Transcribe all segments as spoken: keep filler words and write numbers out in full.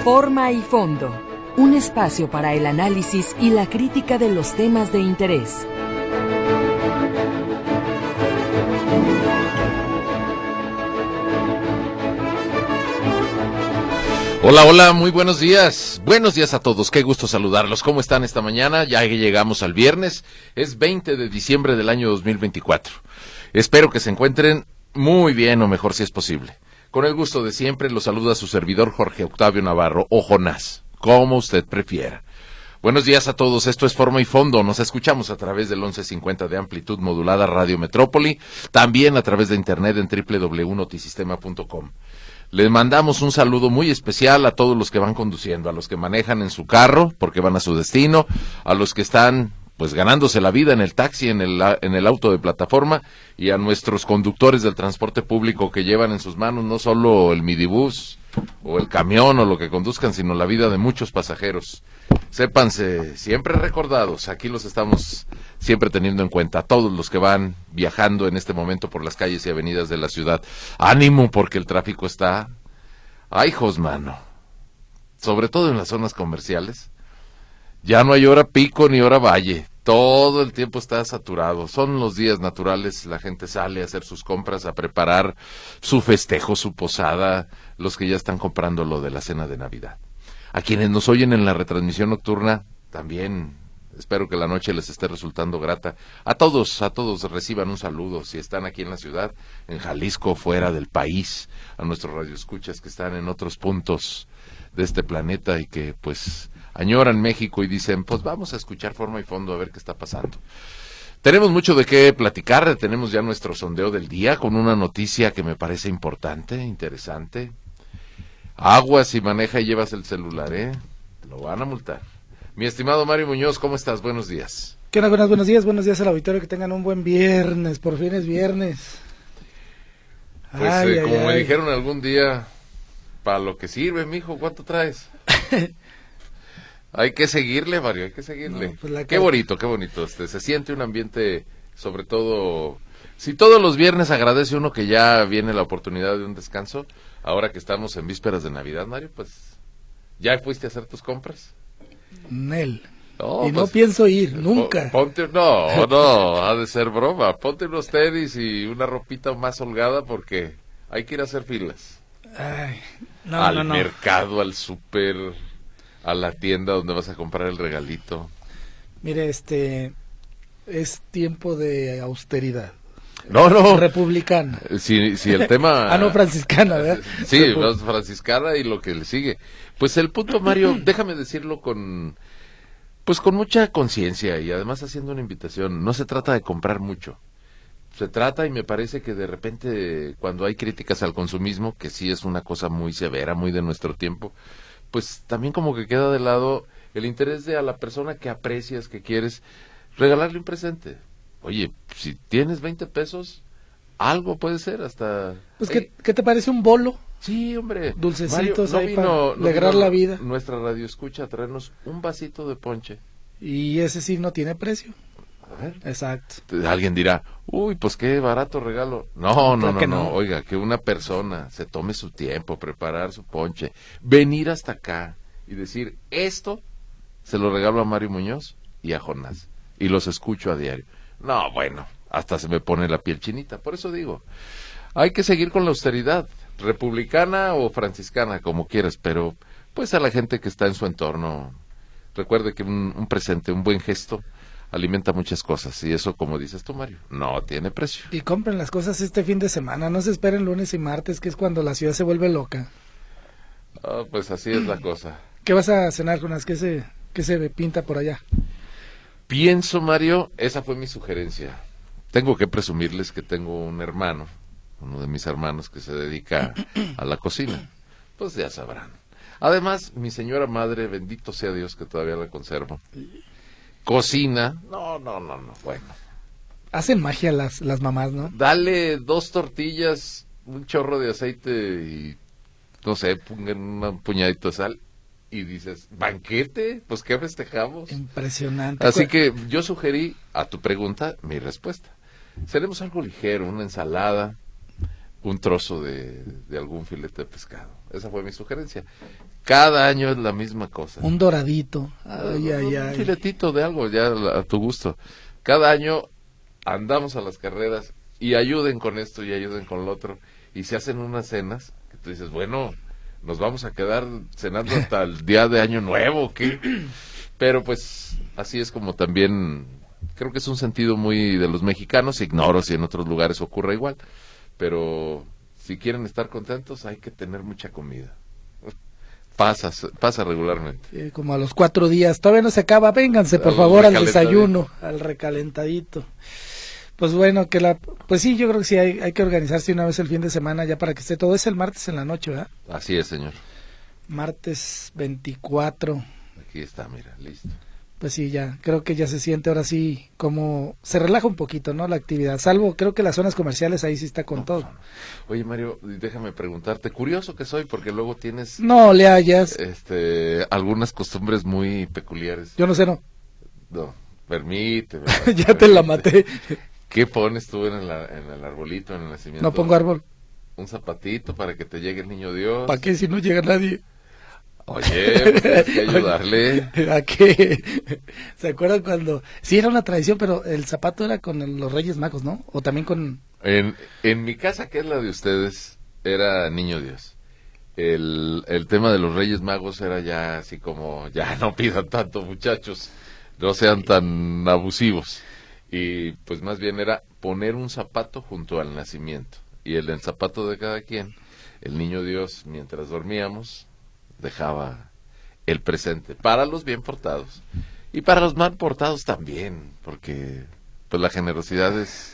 Forma y fondo, un espacio para el análisis y la crítica de los temas de interés. Hola, hola, muy buenos días. Buenos días a todos, qué gusto saludarlos. ¿Cómo están esta mañana? Ya llegamos al viernes, es veinte de diciembre del año dos mil veinticuatro. Espero que se encuentren muy bien, o mejor si es posible. Con el gusto de siempre, los saluda su servidor Jorge Octavio Navarro, o Jonás, como usted prefiera. Buenos días a todos, esto es Forma y Fondo, nos escuchamos a través del once cincuenta de amplitud modulada Radio Metrópoli, también a través de internet en doble u doble u doble u punto notisistema punto com. Les mandamos un saludo muy especial a todos los que van conduciendo, a los que manejan en su carro porque van a su destino, a los que están pues ganándose la vida en el taxi, en el, en el auto de plataforma, y a nuestros conductores del transporte público que llevan en sus manos no solo el midibús o el camión o lo que conduzcan, sino la vida de muchos pasajeros. Sépanse siempre recordados, aquí los estamos siempre teniendo en cuenta, a todos los que van viajando en este momento por las calles y avenidas de la ciudad. Ánimo, porque el tráfico está, ¡ay, hijos, mano! Sobre todo en las zonas comerciales. Ya no hay hora pico ni hora valle, todo el tiempo está saturado. Son los días naturales, la gente sale a hacer sus compras, a preparar su festejo, su posada, los que ya están comprando lo de la cena de Navidad. A quienes nos oyen en la retransmisión nocturna, también espero que la noche les esté resultando grata. A todos, a todos reciban un saludo, si están aquí en la ciudad, en Jalisco, fuera del país, a nuestros radioescuchas que están en otros puntos de este planeta y que pues añoran México y dicen, pues vamos a escuchar Forma y Fondo a ver qué está pasando. Tenemos mucho de qué platicar, tenemos ya nuestro sondeo del día con una noticia que me parece importante, interesante. Aguas si maneja y llevas el celular, ¿eh? Lo van a multar. Mi estimado Mario Muñoz, ¿cómo estás? Buenos días. ¿Qué onda? Buenos, buenos días, buenos días al auditorio, que tengan un buen viernes, por fin es viernes. Pues ay, eh, ay, como ay. me dijeron algún día, para lo que sirve, mijo, ¿cuánto traes? Hay que seguirle, Mario, hay que seguirle. No, pues qué que... bonito, qué bonito. Este, se siente un ambiente, sobre todo, si todos los viernes agradece uno que ya viene la oportunidad de un descanso, ahora que estamos en vísperas de Navidad, Mario, pues, ¿ya fuiste a hacer tus compras? Nel. No, y pues, no pienso ir, nunca. Ponte, no, no, ha de ser broma. Ponte unos tenis y una ropita más holgada porque hay que ir a hacer filas. Ay, no, al no, no. mercado, al súper, a la tienda donde vas a comprar el regalito. Mire, este, es tiempo de austeridad. No, no. Republicana. Si, si el tema... ah, no, franciscana, ¿verdad? Sí, Repu... franciscana y lo que le sigue. Pues el punto, Mario, déjame decirlo con... Pues con mucha conciencia y además haciendo una invitación. No se trata de comprar mucho. Se trata, y me parece que de repente cuando hay críticas al consumismo, que sí es una cosa muy severa, muy de nuestro tiempo, pues también como que queda de lado el interés de a la persona que aprecias, que quieres, regalarle un presente. Oye, si tienes veinte pesos, algo puede ser hasta... Pues, ¿qué, ¿qué te parece un bolo? Sí, hombre. Dulcecitos, Mario, ahí no vino, para alegrar no la vida. Nuestra radio escucha a traernos un vasito de ponche. Y ese sí no tiene precio. A ver. Exacto. Alguien dirá, uy, pues qué barato regalo. No, no, no, no, no. Oiga, que una persona se tome su tiempo, preparar su ponche, venir hasta acá y decir, esto se lo regalo a Mario Muñoz y a Jonás. Y los escucho a diario. No, bueno, hasta se me pone la piel chinita. Por eso digo, hay que seguir con la austeridad, republicana o franciscana, como quieras, pero pues a la gente que está en su entorno, recuerde que un, un presente, un buen gesto, alimenta muchas cosas, y eso, como dices tú, Mario, no tiene precio. Y compren las cosas este fin de semana, no se esperen lunes y martes, que es cuando la ciudad se vuelve loca. Ah, pues así es la cosa. ¿Qué vas a cenar, Jonas? ¿Qué se, qué se pinta por allá? Pienso, Mario, esa fue mi sugerencia. Tengo que presumirles que tengo un hermano, uno de mis hermanos que se dedica a la cocina. Pues ya sabrán. Además, mi señora madre, bendito sea Dios que todavía la conservo, cocina. No, no, no, no, bueno. Hacen magia las, las mamás, ¿no? Dale dos tortillas, un chorro de aceite y, no sé, pongan un puñadito de sal. Y dices, ¿banquete? Pues ¿qué festejamos? Impresionante. Así que yo sugerí, a tu pregunta, mi respuesta. Seremos algo ligero, una ensalada, un trozo de, de algún filete de pescado. Esa fue mi sugerencia. Cada año es la misma cosa. Un doradito. Ay, ay, ay. Un filetito de algo, ya a tu gusto. Cada año andamos a las carreras y ayuden con esto y ayuden con lo otro. Y se hacen unas cenas que tú dices, bueno, nos vamos a quedar cenando hasta el día de Año Nuevo, ¿qué? Pero pues así es como también, creo que es un sentido muy de los mexicanos. Ignoro si en otros lugares ocurre igual, pero si quieren estar contentos hay que tener mucha comida. Pasa, pasa regularmente. Eh, como a los cuatro días, todavía no se acaba, vénganse por Al favor al desayuno, al recalentadito. Pues bueno, que la, pues sí, yo creo que sí hay, hay que organizarse una vez el fin de semana ya para que esté todo. Es el martes en la noche, ¿verdad? Así es, señor. Martes veinticuatro. Aquí está, mira, listo. Pues sí, ya, creo que ya se siente ahora sí como se relaja un poquito, ¿no? La actividad, salvo creo que las zonas comerciales ahí sí está con No, todo. no, no. Oye, Mario, déjame preguntarte, curioso que soy porque luego tienes No le hallas, este algunas costumbres muy peculiares. yo no sé, no. No, permíteme. Ya te la maté. ¿Qué pones tú en el, en el arbolito, en el nacimiento? No pongo árbol. Un zapatito para que te llegue el niño Dios. ¿Para qué si no llega nadie? Oye, pues hay que ayudarle. ¿A qué? ¿Se acuerdan cuando? Sí, era una tradición, pero el zapato era con el- los Reyes Magos, ¿no? O también con... En, en mi casa, que es la de ustedes, era niño Dios. El, el tema de los Reyes Magos era ya así como, ya no pidan tanto, muchachos, no sean tan abusivos. Y pues más bien era poner un zapato junto al nacimiento. Y el, el zapato de cada quien, el niño Dios, mientras dormíamos, dejaba el presente para los bien portados. Y para los mal portados también, porque pues la generosidad es...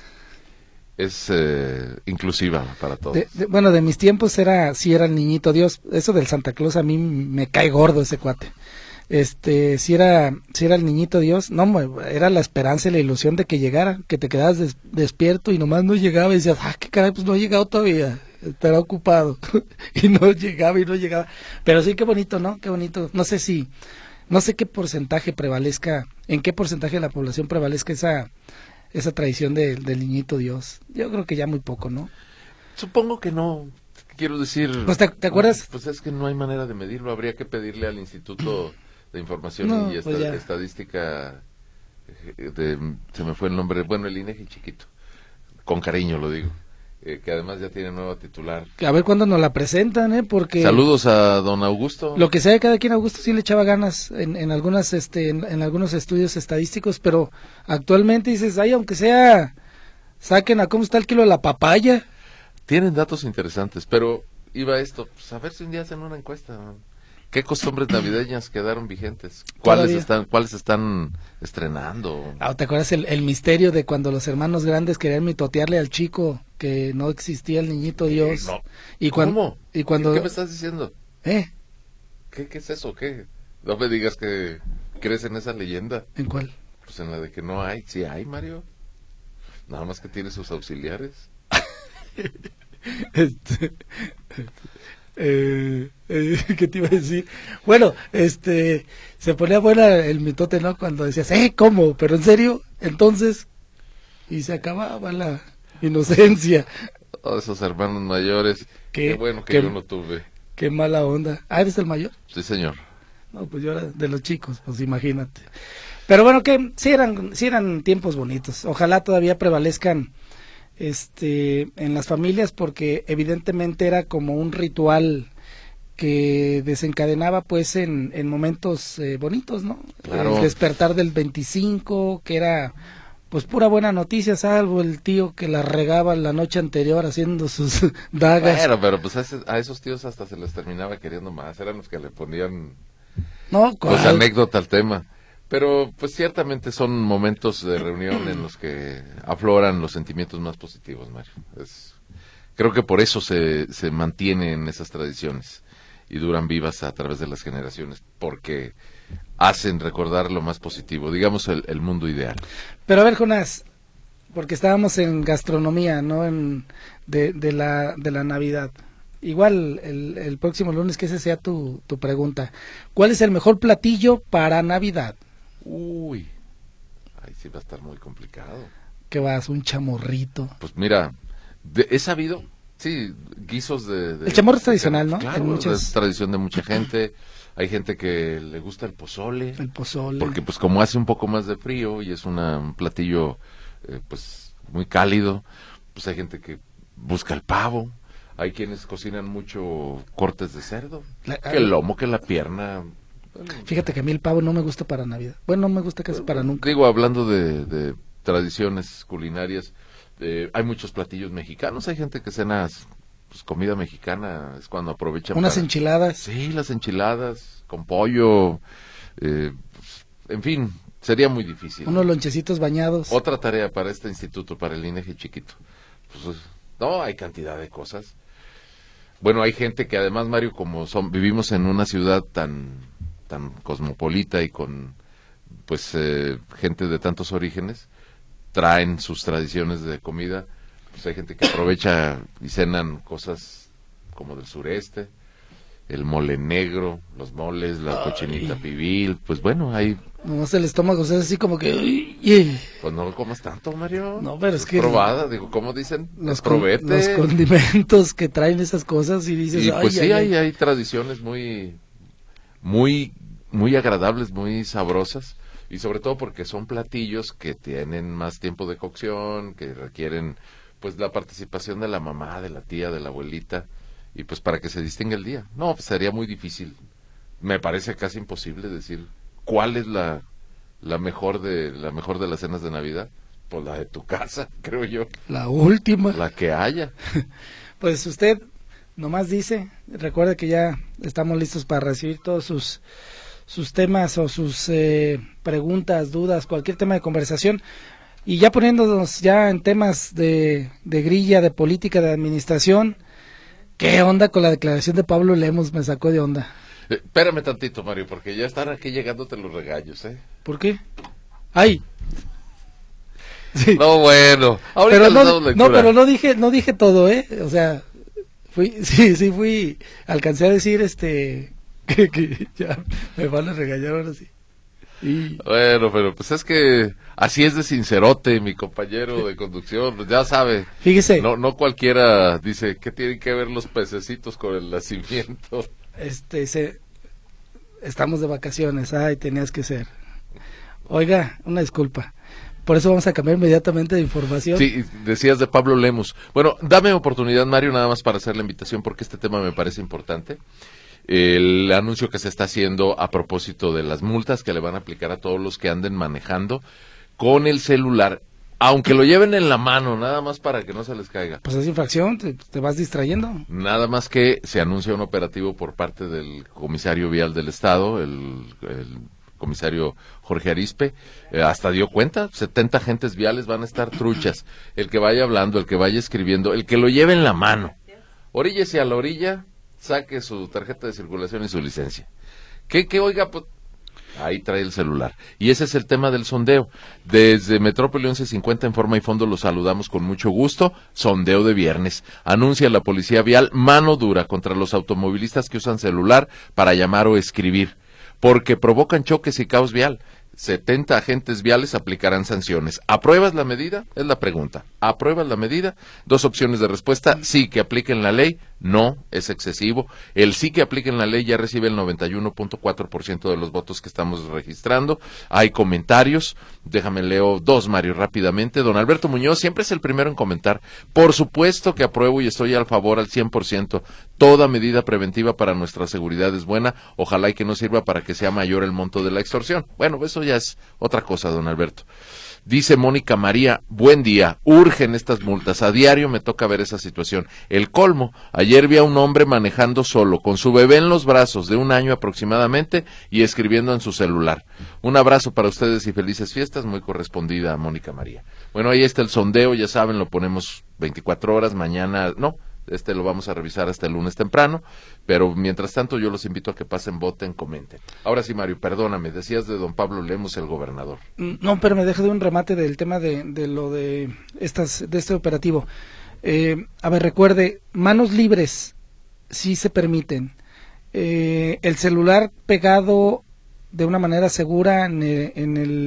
es eh, inclusiva para todos. de- de- bueno, de mis tiempos era, sí era el niñito Dios. Eso del Santa Claus a mí me cae gordo ese cuate. Este, si era, si era el niñito Dios, no, mu- era la esperanza y la ilusión de que llegara, que te quedabas des- despierto y nomás no llegaba y decías, ah, qué caray, pues no ha llegado todavía, estará ocupado. Y no llegaba y no llegaba. Pero sí, qué bonito, ¿no? Qué bonito. No sé si, no sé qué porcentaje prevalezca, en qué porcentaje de la población prevalezca esa, esa tradición de- del niñito Dios. Yo creo que ya muy poco, ¿no? Supongo que no, quiero decir... Pues, ¿te- te acuerdas? Pues es que no hay manera de medirlo, habría que pedirle al Instituto de Información No, y pues Esta- ya. Estadística, eh, de, se me fue el nombre, bueno, el INEGI chiquito, con cariño lo digo, eh, que además ya tiene nueva titular. A ver cuándo nos la presentan, ¿eh? Porque... Saludos a don Augusto. Lo que sea de cada quien, Augusto sí le echaba ganas en, en algunas, este, en, en algunos estudios estadísticos, pero actualmente dices, ay, aunque sea, saquen a cómo está el kilo de la papaya. Tienen datos interesantes, pero iba esto, pues a ver si un día hacen una encuesta. ¿Qué costumbres navideñas quedaron vigentes? ¿Cuáles Todavía. están, cuáles están estrenando? Ah, ¿te acuerdas el, el misterio de cuando los hermanos grandes querían mitotearle al chico que no existía el niñito Dios? No. Y cuan- ¿Cómo? Y cuando, ¿Qué me estás diciendo? ¿eh? ¿Qué, qué es eso? ¿Qué? No me digas que crees en esa leyenda. ¿En cuál? Pues en la de que no hay. Sí hay, Mario. Nada más que tiene sus auxiliares. Este, eh, eh, ¿qué te iba a decir? Bueno, este, se ponía buena el mitote, ¿no? Cuando decías, eh, ¿cómo? ¿Pero en serio? Entonces, y se acababa la inocencia. Todos esos hermanos mayores. ¿Qué? Qué bueno que ¿Qué? yo no tuve. Qué mala onda. Ah, ¿eres el mayor? Sí, señor. No, pues yo era de los chicos, pues imagínate. Pero bueno, que sí eran, sí eran tiempos bonitos. Ojalá todavía prevalezcan este en las familias, porque evidentemente era como un ritual que desencadenaba pues en, en momentos eh, bonitos, ¿no? Claro. El despertar del veinticinco, que era pues pura buena noticia, salvo el tío que la regaba la noche anterior haciendo sus dagas. Bueno, pero pues a, ese- a esos tíos hasta se les terminaba queriendo más. Eran los que le ponían No, pues ¿cuál? anécdota al tema. Pero pues ciertamente son momentos de reunión en los que afloran los sentimientos más positivos, Mario. Es, creo que por eso se, se mantienen esas tradiciones y duran vivas a través de las generaciones, porque hacen recordar lo más positivo, digamos el, el mundo ideal. Pero a ver, Jonás, porque estábamos en gastronomía, ¿no? En, de, de, la, de la Navidad. Igual el, el próximo lunes que esa sea tu, tu pregunta. ¿Cuál es el mejor platillo para Navidad? Uy, ahí sí va a estar muy complicado. ¿Qué vas? ¿Un chamorrito? Pues mira, de- he sabido sí, guisos de... de el chamorro es tradicional, ¿no? Claro, muchas... es tradición de mucha gente. Hay gente que le gusta el pozole. El pozole. Porque pues como hace un poco más de frío y es una, un platillo eh, pues muy cálido, pues hay gente que busca el pavo. Hay quienes cocinan mucho cortes de cerdo. La, que el lomo, que la pierna. Fíjate que a mí el pavo no me gusta para Navidad. Bueno, no me gusta casi para nunca. Digo, hablando de, de tradiciones culinarias, eh, hay muchos platillos mexicanos. Hay gente que cena pues, comida mexicana, es cuando aprovechan. Unas para... enchiladas. Sí, las enchiladas con pollo. Eh, pues, en fin, sería muy difícil. Unos lonchecitos bañados. Otra tarea para este instituto, para el I N E G I chiquito. Pues, no, hay cantidad de cosas. Bueno, hay gente que además, Mario, como son, vivimos en una ciudad tan tan cosmopolita y con pues eh, gente de tantos orígenes, traen sus tradiciones de comida. Pues hay gente que aprovecha y cenan cosas como del sureste, el mole negro, los moles, la Ay. cochinita pibil, pues bueno, hay... Nomás el estómago, o sea, así como que... Uy, pues no lo comas tanto, Mario. No, pero es, es que... probada, digo, ¿cómo dicen? Los, probete. Con, los condimentos que traen esas cosas y dices... Y pues ay, sí, ay, hay, hay tradiciones muy, muy, muy agradables, muy sabrosas. Y sobre todo porque son platillos que tienen más tiempo de cocción, que requieren pues la participación de la mamá, de la tía, de la abuelita, y pues para que se distinga el día. No, pues sería muy difícil. Me parece casi imposible decir cuál es la, la mejor de la mejor de las cenas de Navidad. Pues la de tu casa, creo yo. La última. La que haya. Pues usted nomás dice, recuerde que ya estamos listos para recibir todos sus sus temas o sus eh, preguntas, dudas, cualquier tema de conversación. Y ya poniéndonos ya en temas de, de grilla, de política, de administración, ¿qué onda con la declaración de Pablo Lemos? Me sacó de onda. Eh, espérame tantito, Mario, porque ya están aquí llegándote los regaños, ¿eh? ¿Por qué? ¡Ay! Sí. No, bueno. Pero no, no, pero no dije, no dije todo, ¿eh? O sea, fui, sí, sí fui, alcancé a decir, este, que, que ya me van a regañar ahora sí. Y... Bueno, pero pues es que así es de sincerote, mi compañero de conducción, ya sabe. Fíjese. No, no cualquiera dice que tienen que ver los pececitos con el nacimiento. Este, se, estamos de vacaciones, ay, tenías que ser. Oiga, una disculpa. Por eso vamos a cambiar inmediatamente de información. Sí, decías de Pablo Lemos. Bueno, dame oportunidad, Mario, nada más para hacer la invitación porque este tema me parece importante. El anuncio que se está haciendo a propósito de las multas que le van a aplicar a todos los que anden manejando con el celular, aunque lo lleven en la mano, nada más para que no se les caiga. Pues es infracción, te, te vas distrayendo. Nada más que se anuncia un operativo por parte del comisario vial del Estado, el, el comisario Jorge Arispe, eh, hasta dio cuenta, setenta agentes viales van a estar truchas, el que vaya hablando, el que vaya escribiendo, el que lo lleve en la mano, oríllese a la orilla, saque su tarjeta de circulación y su licencia. ¿Qué, qué oiga? Pues, ahí trae el celular. Y ese es el tema del sondeo. Desde Metrópoli once cincuenta en forma y fondo los saludamos con mucho gusto. Sondeo de viernes. Anuncia la Policía Vial mano dura contra los automovilistas que usan celular para llamar o escribir, porque provocan choques y caos vial. setenta agentes viales aplicarán sanciones. ¿Apruebas la medida? Es la pregunta. ¿Apruebas la medida? Dos opciones de respuesta. Sí, que apliquen la ley. No, es excesivo. El sí que apliquen la ley ya recibe el noventa y uno punto cuatro por ciento de los votos que estamos registrando. Hay comentarios. Déjame leo dos, Mario, rápidamente. Don Alberto Muñoz siempre es el primero en comentar. Por supuesto que apruebo y estoy al favor al cien por ciento. Toda medida preventiva para nuestra seguridad es buena. Ojalá y que no sirva para que sea mayor el monto de la extorsión. Bueno, eso ya es otra cosa, don Alberto. Dice Mónica María, buen día, urgen estas multas, a diario me toca ver esa situación. El colmo, ayer vi a un hombre manejando solo, con su bebé en los brazos, de un año aproximadamente, y escribiendo en su celular. Un abrazo para ustedes y felices fiestas, muy correspondida a Mónica María. Bueno, ahí está el sondeo, ya saben, lo ponemos veinticuatro horas, mañana, no, este lo vamos a revisar hasta el lunes temprano, pero mientras tanto yo los invito a que pasen, voten, comenten. Ahora sí, Mario, perdóname, decías de don Pablo Lemos, el gobernador. No, pero me dejo de un remate del tema de, de lo de estas de este operativo. Eh, a ver, recuerde, manos libres sí se permiten. Eh, el celular pegado de una manera segura en el, en el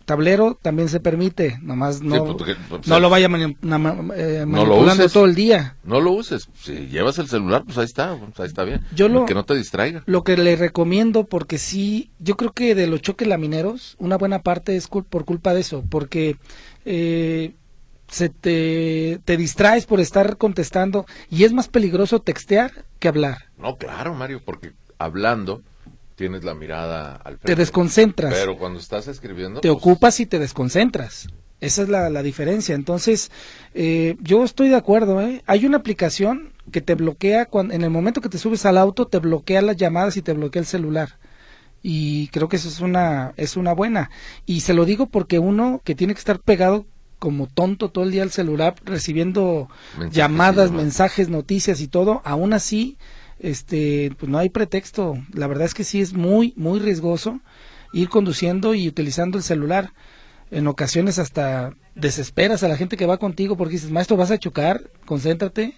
tablero también se permite, nomás no, sí, porque, pues, no lo vaya mani na, eh, no lo manipulando uses, todo el día. No lo uses. Si llevas el celular, pues ahí está, pues ahí está bien. Yo lo, que no te distraiga. Lo que le recomiendo, porque sí, yo creo que de los choques lamineros, una buena parte es cul por culpa de eso, porque eh, se te, te distraes por estar contestando y es más peligroso textear que hablar. No, claro, Mario, porque hablando tienes la mirada al frente. Te desconcentras. Pero cuando estás escribiendo... Te pues... ocupas y te desconcentras. Esa es la, la diferencia. Entonces, eh, yo estoy de acuerdo, ¿eh? Hay una aplicación que te bloquea, cuando, en el momento que te subes al auto, te bloquea las llamadas y te bloquea el celular. Y creo que eso es una, es una buena. Y se lo digo porque uno que tiene que estar pegado como tonto todo el día al celular, recibiendo mensajes, llamadas, sí, mensajes, noticias y todo, aún así... este pues no hay pretexto. La verdad es que sí es muy muy riesgoso ir conduciendo y utilizando el celular. En ocasiones hasta desesperas a la gente que va contigo porque dices, maestro, vas a chocar, concéntrate.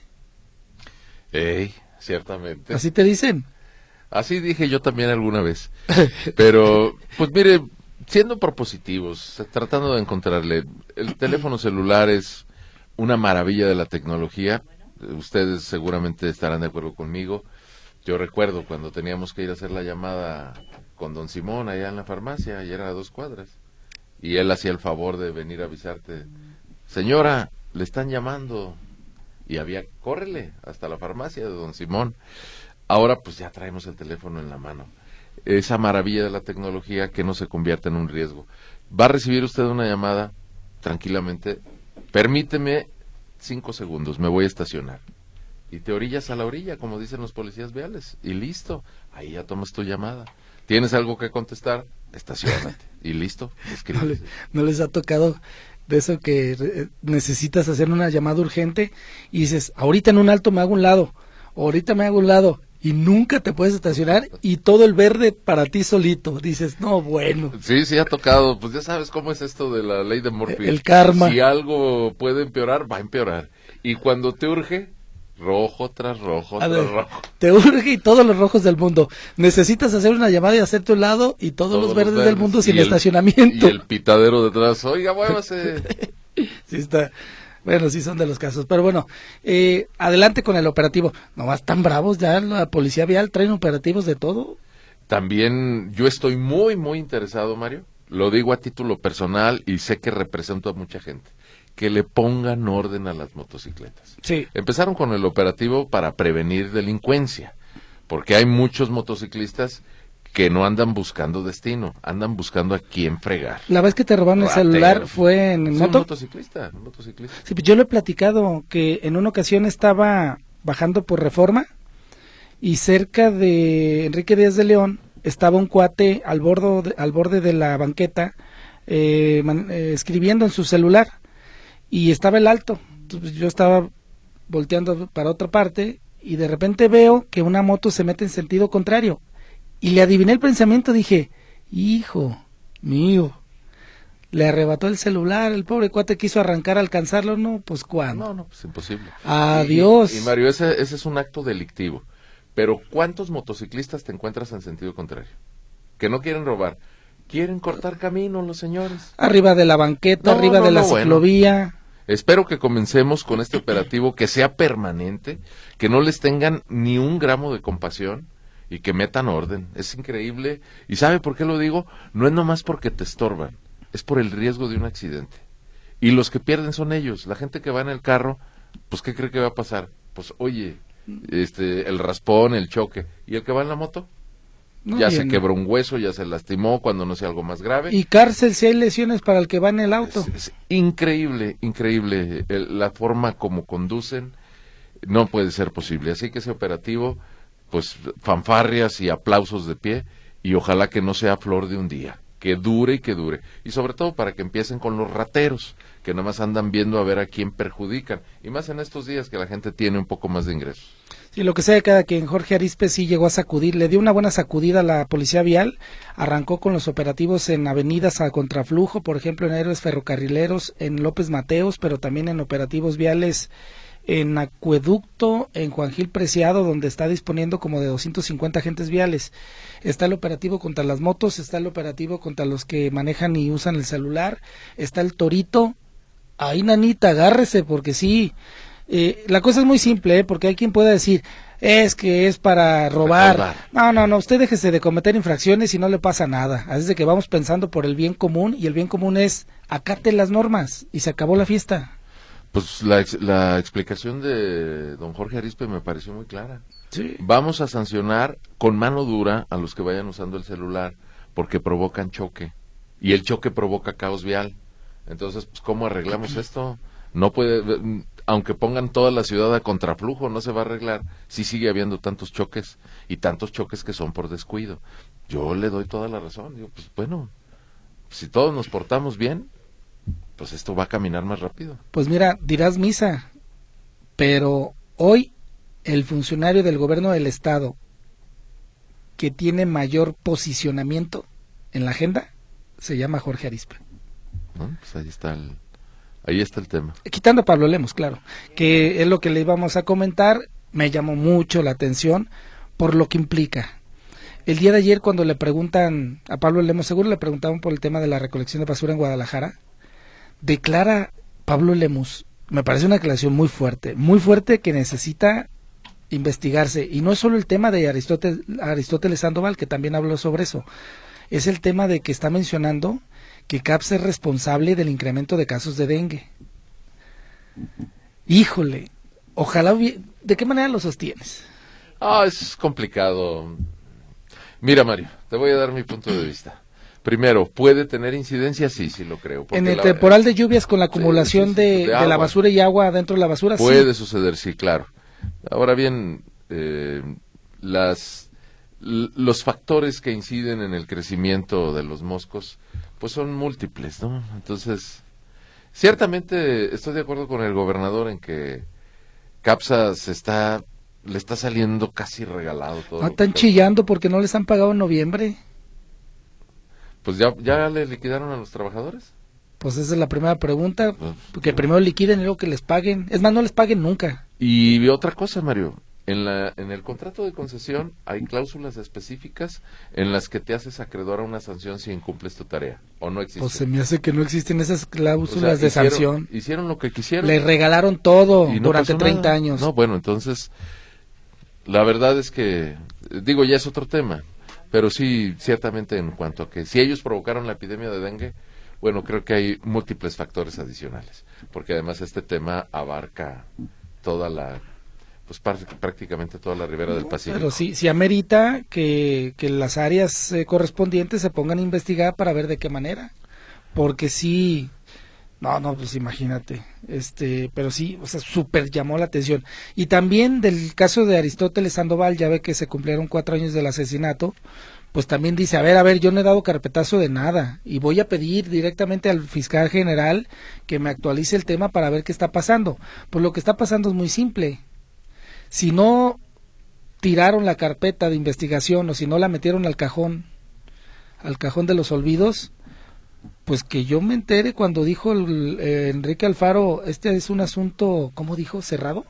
Ey, ciertamente. Así te dicen. Así dije yo también alguna vez. Pero pues mire, siendo propositivos, tratando de encontrarle, el teléfono celular es una maravilla de la tecnología. Ustedes seguramente estarán de acuerdo conmigo. Yo recuerdo cuando teníamos que ir a hacer la llamada con don Simón allá en la farmacia, y era a dos cuadras, y él hacía el favor de venir a avisarte, señora, le están llamando, y había, córrele hasta la farmacia de don Simón. Ahora pues ya traemos el teléfono en la mano. Esa maravilla de la tecnología que no se convierte en un riesgo. Va a recibir usted una llamada tranquilamente, permíteme cinco segundos, me voy a estacionar. Y te orillas a la orilla, como dicen los policías viales, y listo, ahí ya tomas tu llamada. ¿Tienes algo que contestar? Estaciónate, y listo, escribes. No, le, no les ha tocado de eso que eh, necesitas hacer una llamada urgente y dices, ahorita en un alto me hago un lado, ahorita me hago un lado, y nunca te puedes estacionar, y todo el verde para ti solito. Dices, no, bueno. Sí, sí ha tocado, pues ya sabes cómo es esto de la ley de Murphy. El karma. Si algo puede empeorar, va a empeorar. Y cuando te urge, rojo tras rojo a tras ver, rojo. Te urge y todos los rojos del mundo. Necesitas hacer una llamada y hacerte un lado, y todos, todos los, verdes los verdes del mundo sin el, estacionamiento. Y el pitadero detrás, oiga, muévase. Sí está... Bueno, sí son de los casos, pero bueno, eh, adelante con el operativo. Nomás tan bravos ya, la policía vial traen operativos de todo. También yo estoy muy, muy interesado, Mario, lo digo a título personal y sé que represento a mucha gente, que le pongan orden a las motocicletas. Sí. Empezaron con el operativo para prevenir delincuencia, porque hay muchos motociclistas que no andan buscando destino, andan buscando a quién fregar. La vez que te robaron el Ratero. celular fue en Sí, moto. Un motociclista, un motociclista. Sí, pues yo lo he platicado que en una ocasión estaba bajando por Reforma y cerca de Enrique Díaz de León estaba un cuate al borde de, al borde de la banqueta eh, man, eh, escribiendo en su celular y estaba el alto. Entonces, yo estaba volteando para otra parte y de repente veo que una moto se mete en sentido contrario. Y le adiviné el pensamiento, dije, hijo mío, le arrebató el celular, el pobre cuate quiso arrancar a alcanzarlo, no, pues ¿cuándo? No, no, pues imposible. Adiós. Y, y Mario, ese, ese es un acto delictivo, pero ¿cuántos motociclistas te encuentras en sentido contrario? Que no quieren robar, quieren cortar camino los señores. Arriba de la banqueta, no, arriba no, de la no, ciclovía. Bueno. Espero que comencemos con este operativo, que sea permanente, que no les tengan ni un gramo de compasión, y que metan orden. Es increíble. ¿Y sabe por qué lo digo? No es nomás porque te estorban, es por el riesgo de un accidente. Y los que pierden son ellos. La gente que va en el carro, pues ¿qué cree que va a pasar? Pues oye, este, el raspón, el choque. ¿Y el que va en la moto? No, ya se quebró un hueso, ya se lastimó, cuando no sea algo más grave. Y cárcel si hay lesiones para el que va en el auto. Es, es increíble, increíble el, la forma como conducen. No puede ser posible. Así que ese operativo, pues fanfarrias y aplausos de pie, y ojalá que no sea flor de un día, que dure y que dure, y sobre todo para que empiecen con los rateros, que nada más andan viendo a ver a quién perjudican, y más en estos días que la gente tiene un poco más de ingresos. Sí, lo que sea de cada quien. Jorge Arizpe sí llegó a sacudir, le dio una buena sacudida a la policía vial, arrancó con los operativos en avenidas a contraflujo, por ejemplo en Héroes Ferrocarrileros, en López Mateos, pero también en operativos viales en Acueducto, en Juan Gil Preciado, donde está disponiendo como de doscientos cincuenta agentes viales. Está el operativo contra las motos, está el operativo contra los que manejan y usan el celular, está el Torito. Ahí, nanita, agárrese, porque sí, eh, la cosa es muy simple, ¿eh? Porque hay quien pueda decir, es que es para robar. robar. No, no, no, usted déjese de cometer infracciones y no le pasa nada. Así de que vamos pensando por el bien común, y el bien común es acate las normas y se acabó la fiesta. Pues la, ex, la explicación de don Jorge Arizpe me pareció muy clara. Sí. Vamos a sancionar con mano dura a los que vayan usando el celular porque provocan choque, y el choque provoca caos vial. Entonces, pues, ¿cómo arreglamos esto? No puede, aunque pongan toda la ciudad a contraflujo, no se va a arreglar si sigue habiendo tantos choques, y tantos choques que son por descuido. Yo le doy toda la razón. Digo, pues bueno, si todos nos portamos bien, pues esto va a caminar más rápido. Pues mira, dirás misa, pero hoy el funcionario del gobierno del estado que tiene mayor posicionamiento en la agenda se llama Jorge Arizpe. ¿No? Pues ahí está el, ahí está el tema. Quitando a Pablo Lemos, claro, que es lo que le íbamos a comentar. Me llamó mucho la atención por lo que implica. El día de ayer, cuando le preguntan a Pablo Lemos, seguro le preguntaban por el tema de la recolección de basura en Guadalajara, declara Pablo Lemos, me parece una declaración muy fuerte, muy fuerte, que necesita investigarse, y no es solo el tema de Aristóteles, Aristóteles Sandoval, que también habló sobre eso, es el tema de que está mencionando que CAPS es responsable del incremento de casos de dengue. Híjole, ojalá, ¿de qué manera lo sostienes? Ah, es complicado. Mira, Mario, te voy a dar mi punto de vista. Primero, ¿puede tener incidencia? Sí, sí lo creo. En el la, temporal de lluvias con la acumulación sí, sí, sí, de, de, de la basura y agua dentro de la basura, puede sí. suceder, sí, claro. Ahora bien, eh, las los factores que inciden en el crecimiento de los moscos, pues son múltiples, ¿no? Entonces, ciertamente estoy de acuerdo con el gobernador en que CAPSA se está, le está saliendo casi regalado todo. No, están chillando porque no les han pagado en noviembre. Pues ya, ya le liquidaron a los trabajadores. Pues esa es la primera pregunta, pues, que primero liquiden y luego que les paguen. Es más, no les paguen nunca. Y otra cosa, Mario, en la en el contrato de concesión hay cláusulas específicas en las que te haces acreedor a una sanción si incumples tu tarea, ¿o no existe? Pues se me hace que no existen esas cláusulas, o sea, de hicieron, sanción. Hicieron lo que quisieron. Le regalaron todo no durante treinta nada. años. No, bueno, entonces, la verdad es que, digo, ya es otro tema, pero sí, ciertamente en cuanto a que si ellos provocaron la epidemia de dengue, bueno, creo que hay múltiples factores adicionales, porque además este tema abarca toda la, pues prácticamente toda la ribera del Pacífico. Pero sí, sí amerita que, que las áreas eh, correspondientes se pongan a investigar para ver de qué manera, porque sí, no, no, pues imagínate, este, pero sí, o sea, súper llamó la atención. Y también del caso de Aristóteles Sandoval, ya ve que se cumplieron cuatro años del asesinato, pues también dice, a ver, a ver, yo no he dado carpetazo de nada y voy a pedir directamente al fiscal general que me actualice el tema para ver qué está pasando. Pues lo que está pasando es muy simple. Si no tiraron la carpeta de investigación o si no la metieron al cajón, al cajón de los olvidos, pues que yo me entere cuando dijo el, eh, Enrique Alfaro, este es un asunto, ¿cómo dijo? ¿Cerrado?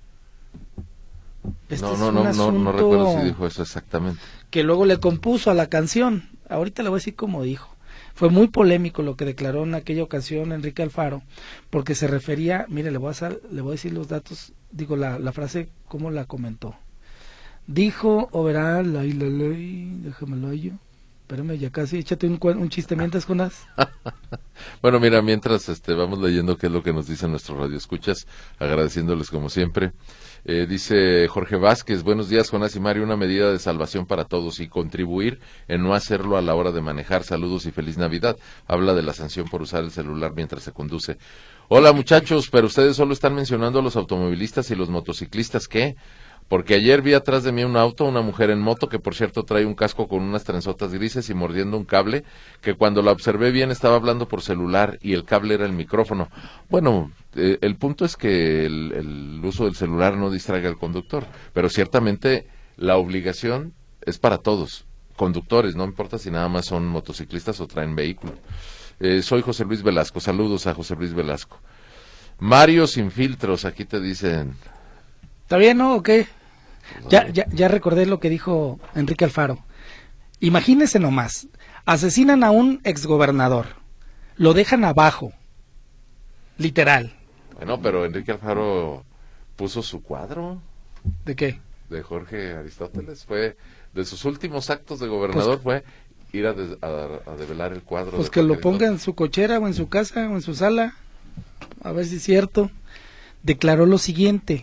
Este no, es no, no, no, no recuerdo si dijo eso exactamente. Que luego le compuso a la canción. Ahorita le voy a decir cómo dijo. Fue muy polémico lo que declaró en aquella ocasión Enrique Alfaro, porque se refería, mire, le voy a, sal, le voy a decir los datos, digo la, la frase, cómo la comentó. Dijo, o verá, la y la ley, déjamelo yo. Espérame, ya casi, échate un, un chiste mientras, Jonás. Bueno, mira, mientras este, vamos leyendo qué es lo que nos dicen nuestros radioescuchas, agradeciéndoles como siempre. Eh, dice Jorge Vázquez, buenos días, Jonás y Mario, una medida de salvación para todos y contribuir en no hacerlo a la hora de manejar. Saludos y feliz Navidad. Habla de la sanción por usar el celular mientras se conduce. Hola muchachos, pero ustedes solo están mencionando a los automovilistas y los motociclistas, ¿qué? Porque ayer vi atrás de mí un auto, una mujer en moto, que por cierto trae un casco con unas trenzotas grises y mordiendo un cable, que cuando la observé bien estaba hablando por celular y el cable era el micrófono. Bueno, eh, el punto es que el, el uso del celular no distraiga al conductor, pero ciertamente la obligación es para todos, conductores, no importa si nada más son motociclistas o traen vehículo. Eh, soy José Luis Velasco, saludos a José Luis Velasco. Mario sin filtros, aquí te dicen. ¿Está bien, no? ¿O qué? Ya, ya, ya recordé lo que dijo Enrique Alfaro. Imagínese nomás, asesinan a un exgobernador, lo dejan abajo, literal. Bueno, pero Enrique Alfaro puso su cuadro. ¿De qué? De Jorge Aristóteles, fue de sus últimos actos de gobernador, pues, fue ir a, de, a, a develar el cuadro. Pues de que Jorge lo ponga en su cochera o en su casa o en su sala, a ver si es cierto. Declaró lo siguiente.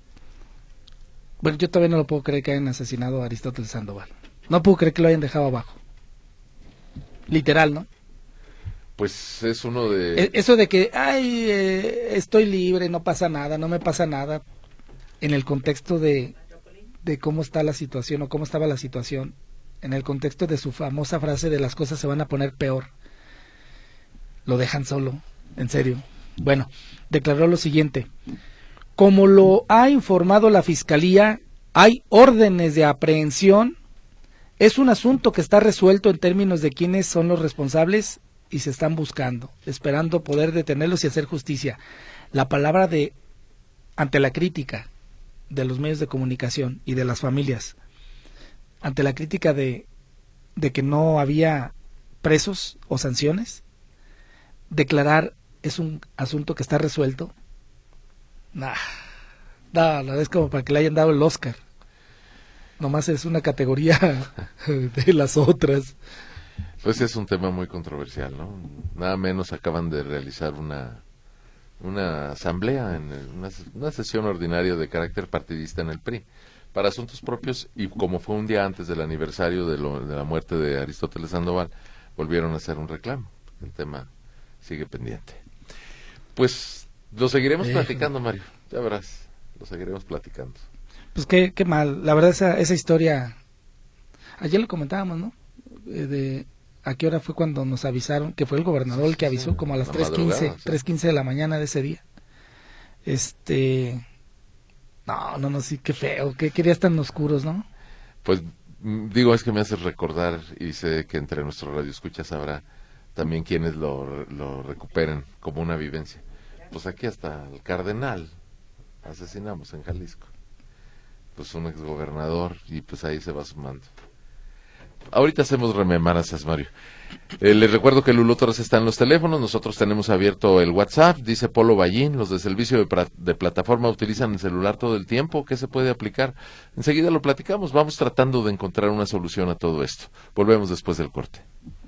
Bueno, yo todavía no lo puedo creer que hayan asesinado a Aristóteles Sandoval. No puedo creer que lo hayan dejado abajo. Literal, ¿no? Pues es uno de... Eso de que, ay, eh, estoy libre, no pasa nada, no me pasa nada, en el contexto de, de cómo está la situación o cómo estaba la situación, en el contexto de su famosa frase de las cosas se van a poner peor. Lo dejan solo, en serio. Bueno, declaró lo siguiente. Como lo ha informado la Fiscalía, hay órdenes de aprehensión. Es un asunto que está resuelto en términos de quiénes son los responsables y se están buscando, esperando poder detenerlos y hacer justicia. La palabra de, ante la crítica de los medios de comunicación y de las familias, ante la crítica de, de que no había presos o sanciones, declarar es un asunto que está resuelto. Nah, nah, la es como para que le hayan dado el Oscar. Nomás es una categoría de las otras. Pues es un tema muy controversial, ¿no? Nada menos acaban de realizar una una asamblea, en el, una, una sesión ordinaria de carácter partidista en el P R I, para asuntos propios, y como fue un día antes del aniversario de, lo, de la muerte de Aristóteles Sandoval, volvieron a hacer un reclamo. El tema sigue pendiente. Pues lo seguiremos eh, platicando, Mario, ya verás, lo seguiremos platicando. Pues qué, qué mal, la verdad esa, esa historia, ayer lo comentábamos, ¿no? Eh, de a qué hora fue cuando nos avisaron, que fue el gobernador el que avisó, como a las tres quince, sí. tres quince de la mañana de ese día. Este, no, no, no, sí, qué feo, qué, qué días tan oscuros, ¿no? Pues digo, es que me hace recordar, y sé que entre nuestros radioescuchas habrá también quienes lo, lo recuperen como una vivencia. Pues aquí hasta el cardenal asesinamos en Jalisco, pues un exgobernador, y pues ahí se va sumando. Ahorita hacemos rememoranzas, Mario. Eh, les recuerdo que Lulú Torres está en los teléfonos, nosotros tenemos abierto el WhatsApp, dice Polo Ballín, los de servicio de, pra- de plataforma utilizan el celular todo el tiempo, ¿qué se puede aplicar? Enseguida lo platicamos, vamos tratando de encontrar una solución a todo esto. Volvemos después del corte.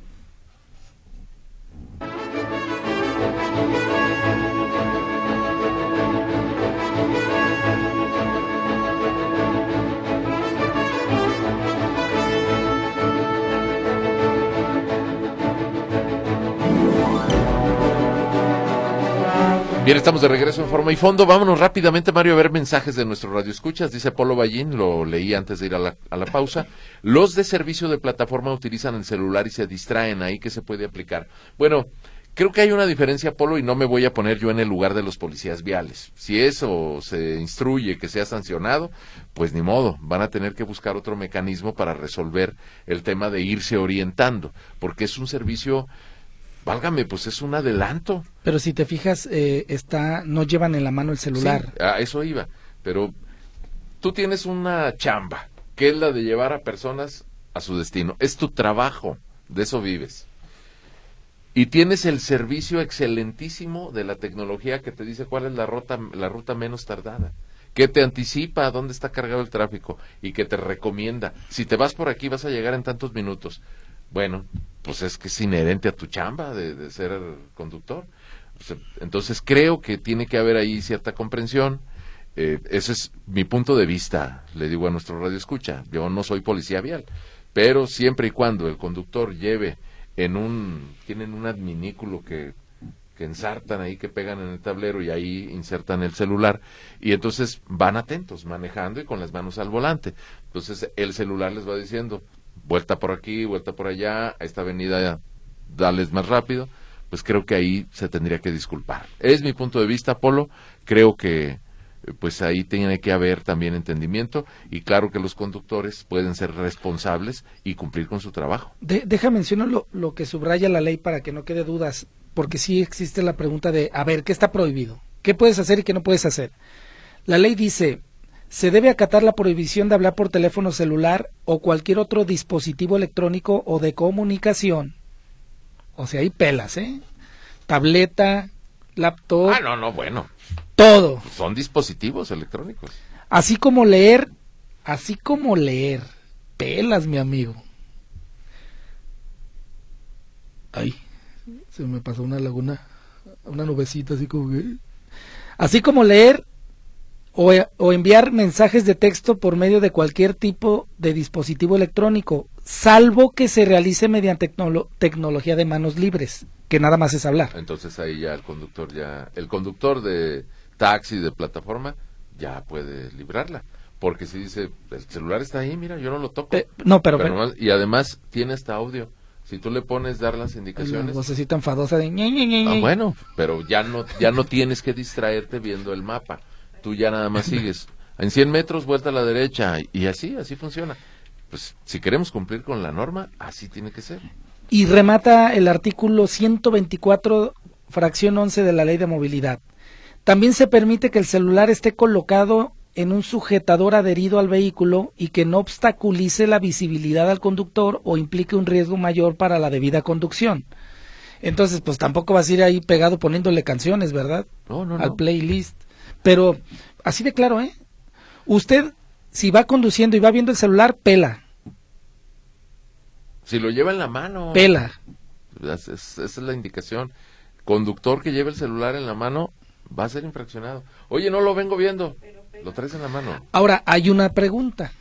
Bien, estamos de regreso en Forma y Fondo. Vámonos rápidamente, Mario, a ver mensajes de nuestro radio escuchas. Dice Polo Ballín, lo leí antes de ir a la, a la pausa. Los de servicio de plataforma utilizan el celular y se distraen. Ahí, ¿qué se puede aplicar? Bueno, creo que hay una diferencia, Polo, y no me voy a poner yo en el lugar de los policías viales. Si eso se instruye que sea sancionado, pues ni modo. Van a tener que buscar otro mecanismo para resolver el tema de irse orientando, porque es un servicio... Válgame, pues es un adelanto. Pero si te fijas, eh, está, no llevan en la mano el celular. Sí, a eso iba. Pero tú tienes una chamba, que es la de llevar a personas a su destino. Es tu trabajo, de eso vives. Y tienes el servicio excelentísimo de la tecnología que te dice cuál es la ruta, la ruta menos tardada, que te anticipa a dónde está cargado el tráfico y que te recomienda. Si te vas por aquí vas a llegar en tantos minutos. Bueno, pues es que es inherente a tu chamba de, de ser conductor. O sea, entonces creo que tiene que haber ahí cierta comprensión. Eh, ese es mi punto de vista, le digo a nuestro radio escucha. Yo no soy policía vial, pero siempre y cuando el conductor lleve en un, tienen un adminículo que, que ensartan ahí, que pegan en el tablero y ahí insertan el celular, y entonces van atentos, manejando y con las manos al volante. Entonces el celular les va diciendo, vuelta por aquí, vuelta por allá, a esta avenida dales más rápido. Pues creo que ahí se tendría que disculpar. Es mi punto de vista, Polo. Creo que pues ahí tiene que haber también entendimiento, y claro que los conductores pueden ser responsables y cumplir con su trabajo. De, deja mencionar lo, lo que subraya la ley para que no quede dudas, porque sí existe la pregunta de, a ver, ¿qué está prohibido? ¿Qué puedes hacer y qué no puedes hacer? La ley dice, se debe acatar la prohibición de hablar por teléfono celular o cualquier otro dispositivo electrónico o de comunicación. O sea, hay pelas, ¿eh? Tableta, laptop. Ah, no, no, bueno. Todo. Son dispositivos electrónicos. Así como leer, así como leer. Pelas, mi amigo. Ay, se me pasó una laguna, una nubecita así como que... Así como leer o, o enviar mensajes de texto por medio de cualquier tipo de dispositivo electrónico, salvo que se realice mediante tecnolo- tecnología de manos libres, que nada más es hablar. Entonces ahí ya el conductor ya, el conductor de taxi, de plataforma, ya puede librarla. Porque si dice, el celular está ahí, mira, yo no lo toco. Eh, no, pero... pero pero nomás- y además tiene este audio. Si tú le pones dar las la indicaciones... vocecita enfadosa de... ñe, ñe, ñe, Ah, ñe. bueno, pero ya no, ya no tienes que distraerte viendo el mapa. Tú ya nada más sigues. En cien metros, vuelta a la derecha. Y así, así funciona. Pues si queremos cumplir con la norma, así tiene que ser. Y remata el artículo ciento veinticuatro, fracción once de la Ley de Movilidad. También se permite que el celular esté colocado en un sujetador adherido al vehículo y que no obstaculice la visibilidad al conductor o implique un riesgo mayor para la debida conducción. Entonces, pues tampoco vas a ir ahí pegado poniéndole canciones, ¿verdad? No, no, Al no. playlist. Pero, así de claro, ¿eh? Usted, si va conduciendo y va viendo el celular, pela, Si lo lleva en la mano. pela. Es- es- esa es la indicación. Conductor que lleve el celular en la mano va a ser infraccionado. Oye, no lo vengo viendo. Lo traes en la mano. Ahora, hay una pregunta,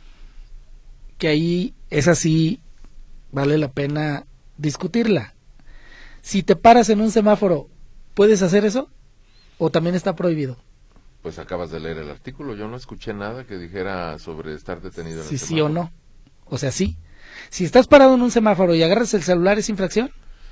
que ahí es así, vale la pena discutirla. Si te paras en un semáforo, ¿puedes hacer eso? ¿O también está prohibido? Pues acabas de leer el artículo. Yo no escuché nada que dijera sobre estar detenido en Si el sí semáforo. o no. O sea, sí. Si estás parado en un semáforo y agarras el celular, ¿es infracción?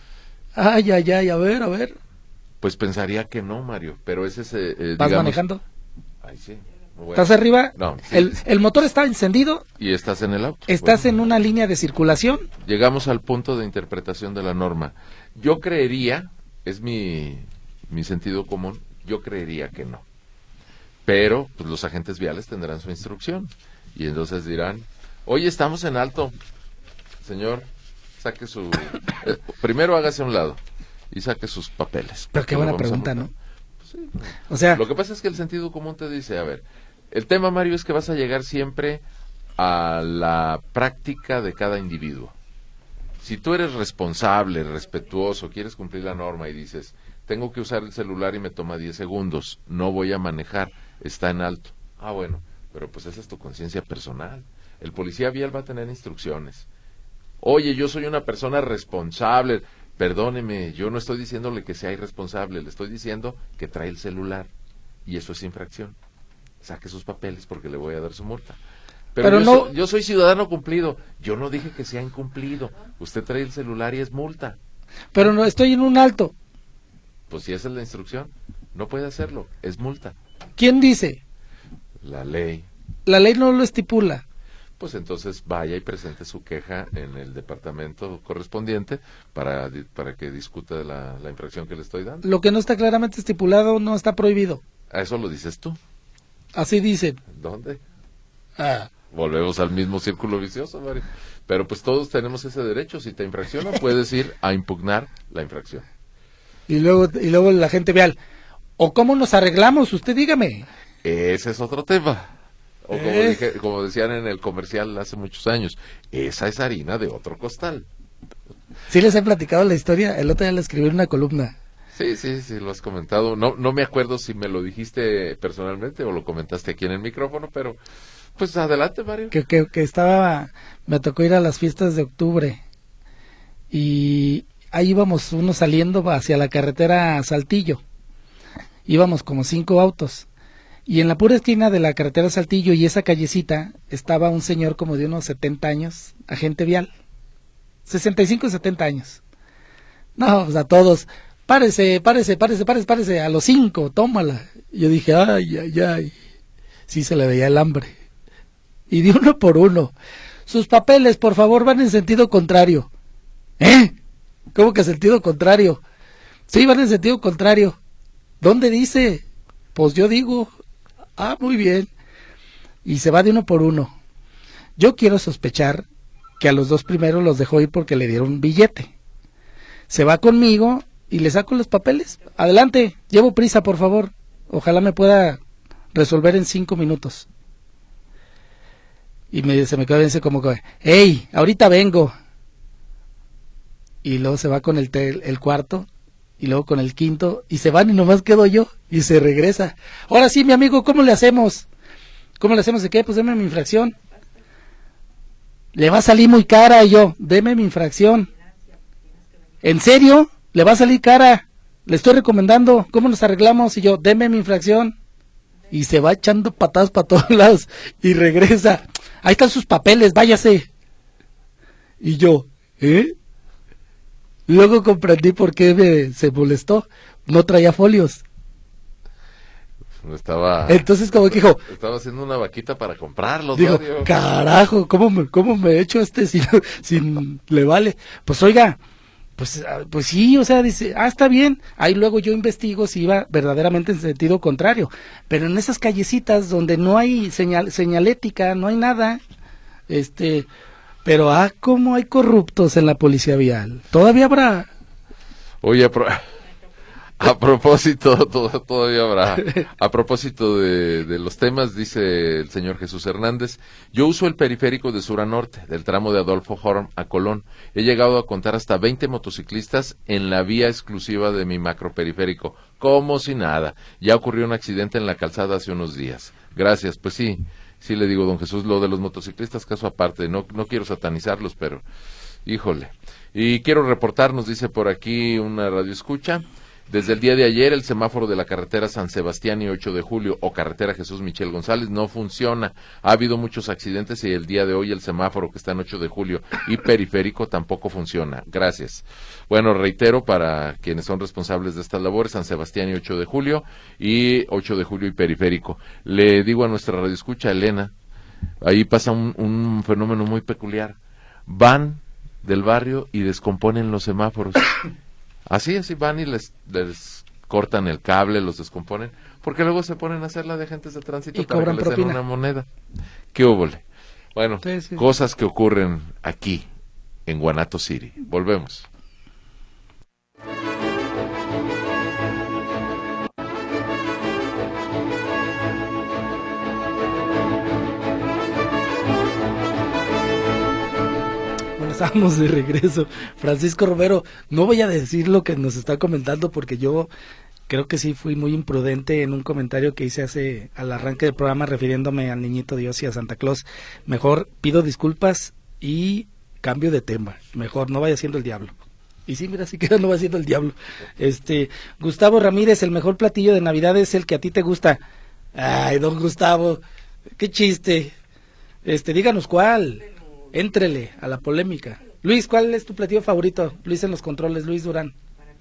Ay, ay, ay, a ver, a ver. Pues pensaría que no, Mario. Pero ese es, eh, eh, ¿Vas digamos... manejando? Ay, sí. Bueno. ¿Estás arriba? No, sí. el, el motor está encendido, Y estás en el auto. estás Bueno, en una línea de circulación. llegamos al punto de interpretación de la norma. Yo creería, es mi, mi sentido común, yo creería que no. Pero pues, los agentes viales tendrán su instrucción. Y entonces dirán, oye, estamos en alto. Señor, saque su... eh, primero hágase a un lado y saque sus papeles. Pero qué porque buena lo vamos a pregunta, multar. ¿no? Pues sí. O sea, Lo que pasa es que el sentido común te dice, a ver, el tema, Mario, es que vas a llegar siempre a la práctica de cada individuo. Si tú eres responsable, respetuoso, quieres cumplir la norma y dices, tengo que usar el celular y me toma diez segundos, no voy a manejar, está en alto. Ah, bueno, pero pues esa es tu conciencia personal. El policía vial va a tener instrucciones. Oye, yo soy una persona responsable. Perdóneme, yo no estoy diciéndole que sea irresponsable, le estoy diciendo que trae el celular y eso es infracción. Saque sus papeles porque le voy a dar su multa. Pero, Pero yo, no- soy, yo soy ciudadano cumplido. Yo no dije que sea incumplido. Usted trae el celular y es multa. pero no estoy en un alto. Pues si esa es la instrucción, no puede hacerlo, es multa. ¿Quién dice? La ley. La ley no lo estipula. Pues entonces vaya y presente su queja en el departamento correspondiente para, di- para que discuta de la, la infracción que le estoy dando. Lo que no está claramente estipulado no está prohibido. A eso lo dices tú. Así dicen. ¿Dónde? Ah, Volvemos al mismo círculo vicioso, Mario. Pero pues todos tenemos ese derecho. Si te infraccionan, puedes ir a impugnar la infracción. y luego y luego la gente vial. ¿O cómo nos arreglamos? Usted dígame. Ese es otro tema. O como, Eh. dije, como decían en el comercial hace muchos años, esa es harina de otro costal. Sí les he platicado la historia. El otro día le escribí en una columna. Sí, sí, sí, lo has comentado. No, no me acuerdo si me lo dijiste personalmente o lo comentaste aquí en el micrófono, pero pues adelante, Mario. Que, que, que estaba... Me tocó ir a las fiestas de octubre. Y ahí íbamos uno saliendo hacia la carretera Saltillo. Íbamos como cinco autos. Y en la pura esquina de la carretera Saltillo y esa callecita estaba un señor como de unos setenta años, agente vial. sesenta y cinco, setenta años. No, pues a todos, párese, párese, párese, párese, párese, a los cinco, tómala. Y yo dije, ay, ay, ay. Sí se le veía el hambre. Y de uno por uno. Sus papeles, por favor, van en sentido contrario. ¿Eh? ¿Cómo que sentido contrario? Sí, van en sentido contrario. ¿Dónde dice? Pues yo digo, ah, muy bien. Y se va de uno por uno. Yo quiero sospechar que a los dos primeros los dejó ir porque le dieron un billete. Se va conmigo y le saco los papeles. Adelante, llevo prisa, por favor. Ojalá me pueda resolver en cinco minutos. Y me, se me queda bien como que, hey, ahorita vengo. Y luego se va con el, tel, el cuarto, y luego con el quinto, y se van y nomás quedo yo, y se regresa. Ahora sí, mi amigo, ¿cómo le hacemos? ¿Cómo le hacemos de qué? Pues deme mi infracción. Le va a salir muy cara, y yo, deme mi infracción. ¿En serio? Le va a salir cara. Le estoy recomendando, ¿cómo nos arreglamos? Y yo, deme mi infracción. Y se va echando patadas para todos lados, y regresa. Ahí están sus papeles, váyase. Y yo, ¿eh? Luego comprendí por qué me, se molestó. No traía folios. Estaba... Entonces como que dijo... Estaba haciendo una vaquita para comprarlos. Dijo, Mario. Carajo, ¿cómo me, cómo me he hecho este si, si le vale? Pues oiga, pues, pues sí, o sea, dice, ah, está bien. Ahí luego yo investigo si iba verdaderamente en sentido contrario. Pero en esas callecitas donde no hay señal, señalética, no hay nada, este... Pero, ah, cómo hay corruptos en la policía vial. Todavía habrá. Oye, a, pro... a propósito, todo, todavía habrá. A propósito de, de los temas, dice el señor Jesús Hernández, yo uso el periférico de sur a norte, del tramo de Adolfo Horm a Colón. He llegado a contar hasta veinte motociclistas en la vía exclusiva de mi macroperiférico, como si nada. Ya ocurrió un accidente en la calzada hace unos días. Gracias, pues sí. Sí, le digo, don Jesús, lo de los motociclistas, caso aparte, no, no quiero satanizarlos, pero, híjole. Y quiero reportar, nos dice por aquí una radioescucha, desde el día de ayer el semáforo de la carretera San Sebastián y ocho de julio, o carretera Jesús Michel González, no funciona. Ha habido muchos accidentes y el día de hoy el semáforo que está en ocho de julio y periférico tampoco funciona. Gracias. Bueno, reitero para quienes son responsables de estas labores, San Sebastián y ocho de julio, y ocho de julio y periférico. Le digo a nuestra radioescucha, Elena, ahí pasa un, un fenómeno muy peculiar. Van del barrio y descomponen los semáforos. Así, así van y les, les cortan el cable, los descomponen, porque luego se ponen a hacer la de agentes de tránsito y para cobran que les den propina. una moneda. ¿Qué óvole? Bueno, Sí, sí. cosas que ocurren aquí, en Guanato City. Volvemos. Estamos de regreso. Francisco Romero, no voy a decir lo que nos está comentando porque yo creo que sí fui muy imprudente en un comentario que hice hace al arranque del programa refiriéndome al Niñito Dios y a Santa Claus. Mejor pido disculpas y cambio de tema. Mejor no vaya siendo el diablo. Y sí, mira, sí que no va siendo el diablo. Este, Gustavo Ramírez, el mejor platillo de Navidad es el que a ti te gusta. Ay, don Gustavo, qué chiste. Este, díganos cuál. Éntrele a la polémica. Luis, ¿cuál es tu platillo favorito? Luis en los controles, Luis Durán.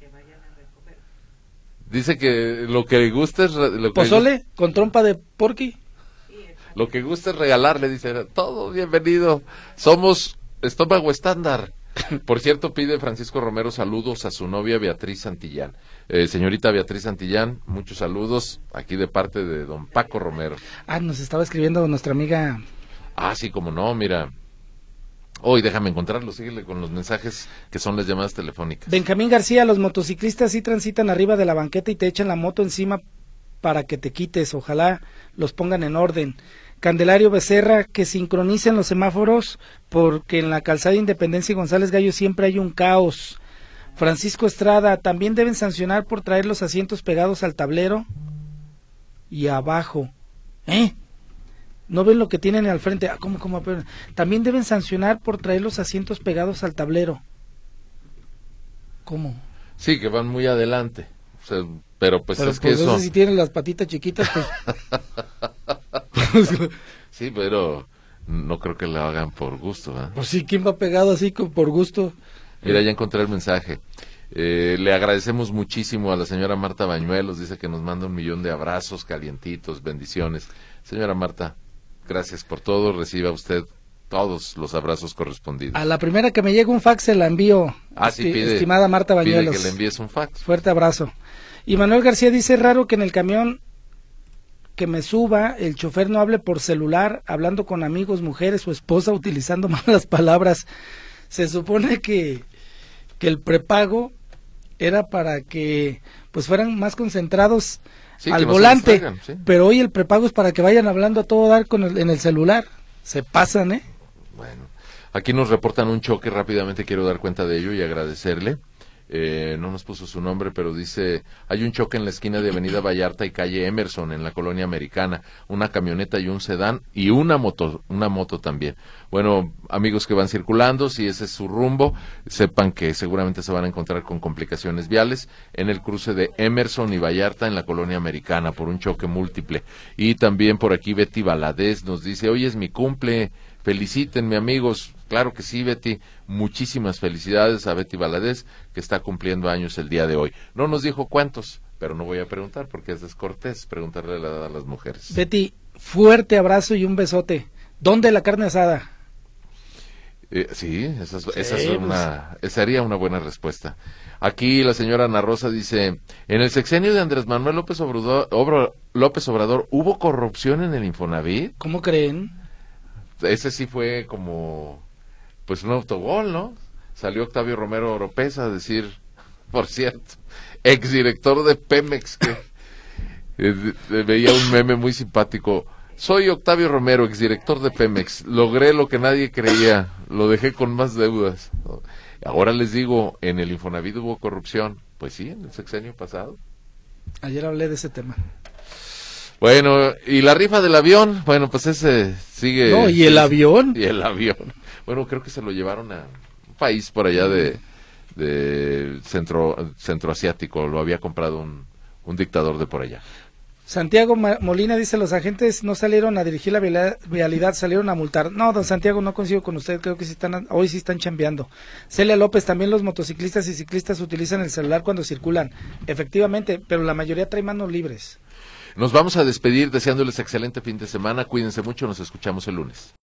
Dice que lo que gusta es... Lo que ¿Pozole gusta, con trompa de porqui? Lo que gusta es regalarle, dice, todo bienvenido. Somos estómago estándar. Por cierto, pide Francisco Romero saludos a su novia Beatriz Santillán. Eh, señorita Beatriz Santillán, muchos saludos aquí de parte de don Paco Romero. Ah, nos estaba escribiendo nuestra amiga... Ah, sí, como no, mira... Hoy déjame encontrarlo, síguele con los mensajes que son las llamadas telefónicas. Benjamín García, los motociclistas sí transitan arriba de la banqueta y te echan la moto encima para que te quites, ojalá los pongan en orden. Candelario Becerra, que sincronicen los semáforos porque en la calzada Independencia y González Gallo siempre hay un caos. Francisco Estrada, también deben sancionar por traer los asientos pegados al tablero y abajo. ¿Eh? ¿No ven lo que tienen al frente? Ah, ¿cómo, cómo? También deben sancionar por traer los asientos pegados al tablero. ¿Cómo? Sí, que van muy adelante. O sea, pero pues pero es pues que eso... si tienen las patitas chiquitas, pues... Sí, pero no creo que lo hagan por gusto, ¿eh? Pues sí, ¿quién va pegado así con, por gusto? Mira, ya encontré el mensaje. Eh, le agradecemos muchísimo a la señora Marta Bañuelos, dice que nos manda un millón de abrazos calientitos, bendiciones. Señora Marta, gracias por todo, reciba usted todos los abrazos correspondidos. A la primera que me llegue un fax se la envío, ah, sí, esti pide, estimada Marta Bañuelos. Pide que le envíes un fax. Fuerte abrazo. Y Manuel García dice, raro que en el camión que me suba, el chofer no hable por celular, hablando con amigos, mujeres o esposa, utilizando malas palabras. Se supone que, que el prepago era para que pues fueran más concentrados sí, al volante, sí. Pero hoy el prepago es para que vayan hablando a todo dar con el, en el celular. Se pasan, ¿eh? Bueno, aquí nos reportan un choque, rápidamente quiero dar cuenta de ello y agradecerle. Eh, no nos puso su nombre, pero dice, hay un choque en la esquina de Avenida Vallarta y calle Emerson, en la colonia Americana, una camioneta y un sedán, y una moto, una moto también. Bueno, amigos que van circulando, si ese es su rumbo, sepan que seguramente se van a encontrar con complicaciones viales en el cruce de Emerson y Vallarta, en la colonia Americana, por un choque múltiple. Y también por aquí Betty Valadez nos dice, hoy es mi cumple, felicítenme amigos. Claro que sí, Betty, muchísimas felicidades a Betty Valadez, que está cumpliendo años el día de hoy. No nos dijo cuántos, pero no voy a preguntar porque es descortés preguntarle la edad a las mujeres. Betty, fuerte abrazo y un besote. ¿Dónde la carne asada? Eh, sí, esa, es, esa, es una, esa sería una buena respuesta. Aquí la señora Ana Rosa dice, en el sexenio de Andrés Manuel López Obrador, Obra, López Obrador, ¿hubo corrupción en el Infonavit? ¿Cómo creen? Ese sí fue como... pues un autogol, ¿no? Salió Octavio Romero Oropesa a decir, por cierto, exdirector de Pemex, que eh, veía un meme muy simpático. Soy Octavio Romero, exdirector de Pemex. Logré lo que nadie creía. Lo dejé con más deudas. Ahora les digo, en el Infonavit hubo corrupción. Pues sí, en el sexenio pasado. Ayer hablé de ese tema. Bueno, y la rifa del avión, bueno, pues ese sigue... No, ¿y el avión? Y el avión. Bueno, creo que se lo llevaron a un país por allá de, de centro centroasiático, lo había comprado un, un dictador de por allá. Santiago Molina dice, los agentes no salieron a dirigir la vialidad, salieron a multar. No, don Santiago, no coincido con usted, creo que sí están, hoy sí están chambeando. Celia López, también los motociclistas y ciclistas utilizan el celular cuando circulan. Efectivamente, pero la mayoría trae manos libres. Nos vamos a despedir deseándoles excelente fin de semana, cuídense mucho, nos escuchamos el lunes.